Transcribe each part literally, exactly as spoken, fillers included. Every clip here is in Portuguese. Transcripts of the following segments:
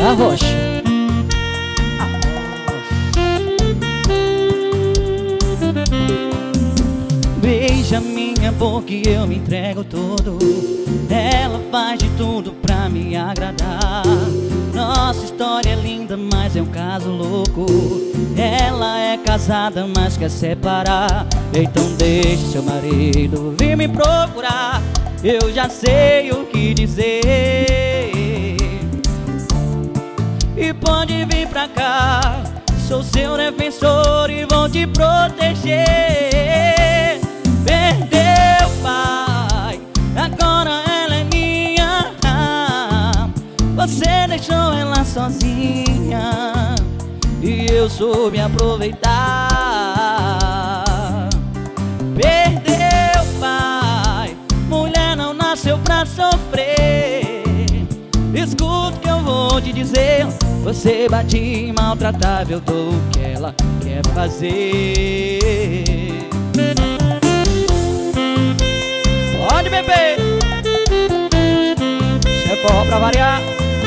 Arrocha. Beija minha boca e eu me entrego todo. Ela faz de tudo pra me agradar. Nossa história é linda, mas é um caso louco. Ela é casada, mas quer separar. Então deixe seu marido vir me procurar. Eu já sei o que dizer. E pode vir pra cá, sou seu defensor e vou te proteger. Perdeu, pai, agora ela é minha. Você deixou ela sozinha e eu soube aproveitar. Perdeu, pai, mulher não nasceu pra sofrer. Escuta o que eu vou te dizer. Você bate e maltratava, eu dou o que ela quer fazer. Pode beber, se é forró pra variar.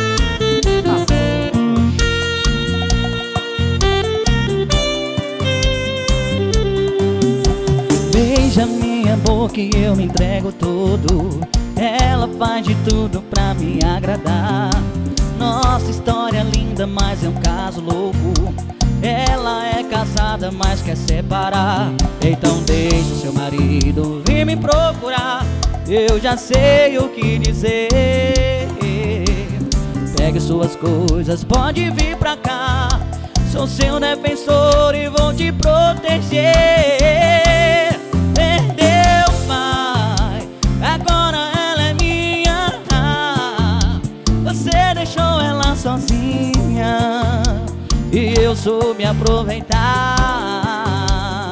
Beija minha boca e eu me entrego todo. Ela faz de tudo pra me agradar. Nossa história é linda, mas é um caso louco. Ela é casada, mas quer separar. Então deixe seu marido vir me procurar. Eu já sei o que dizer. Pegue suas coisas, pode vir pra cá. Sou seu defensor e vou te proteger. Perdeu, pai, agora ela é minha. Você deixou ela sozinha e eu soube aproveitar.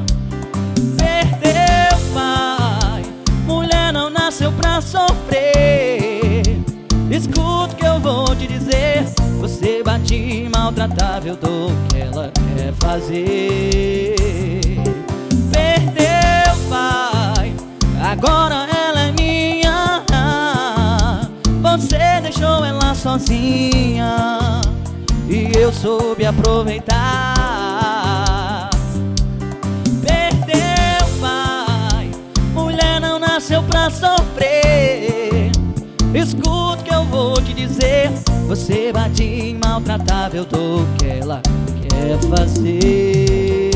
Perdeu, pai, mulher não nasceu pra sofrer. Escuta o que eu vou te dizer. Você bate e maltratava, eu dou o que ela quer fazer. Perdeu, pai, agora ela é minha. Você deixou ela sozinha e eu soube aproveitar. Perdeu, pai, mulher não nasceu pra sofrer. Escuta o que eu vou te dizer. Você bate e maltratava, eu dou o que ela quer fazer.